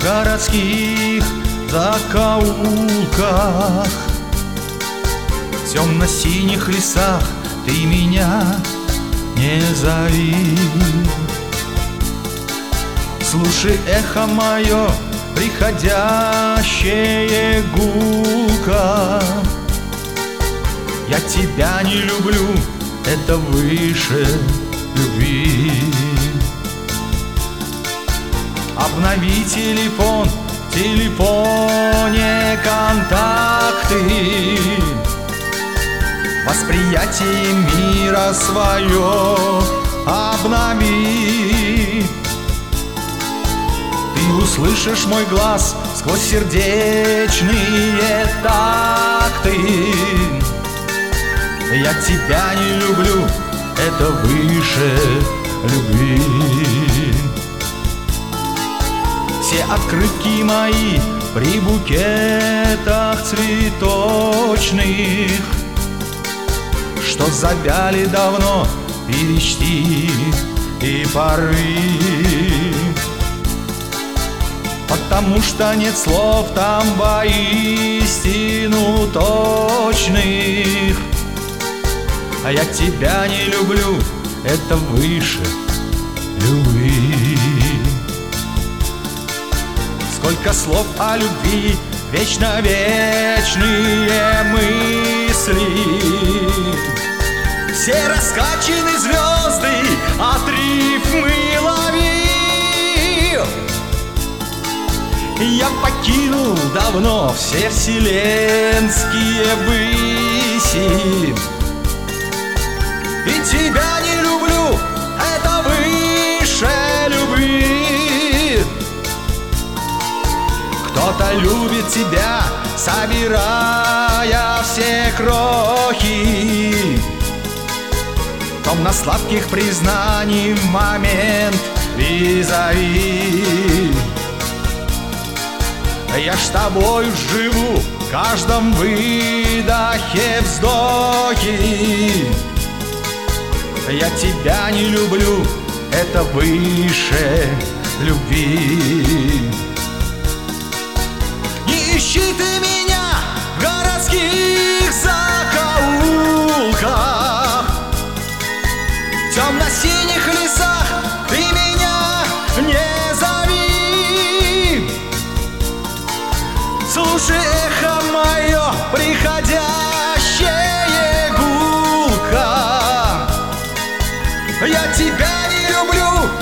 в городских закоулках, в темно-синих лесах ты меня не зови. Слушай, эхо мое, приходящее гулко. Я тебя не люблю, это выше любви. Обнови телефон, в телефоне контакты, восприятие мира свое обнови. Ты услышишь мой глаз сквозь сердечные такты. Я тебя не люблю, это выше любви. Все открытки мои при букетах цветочных, что завяли давно, перечти и порви. Потому что нет слов там воистину точных. А я тебя не люблю, это выше любви. Сколько слов о любви, вечно вечные мысли. Все раскачаны звезды, от рифмы лови. Я покинул давно все вселенские выси. И тебя не люблю, это выше любви. Кто-то любит тебя, собирая все крохи, том на сладких признаний в момент визави. Я ж с тобой живу в каждом выдохе, вздохе. Я тебя не люблю, это выше любви. Не ищи ты меня в городских закоулках, в темно-синих лесах ты меня не зови. Слушай, эхо мое, приходящее гулко. Я тебя не люблю,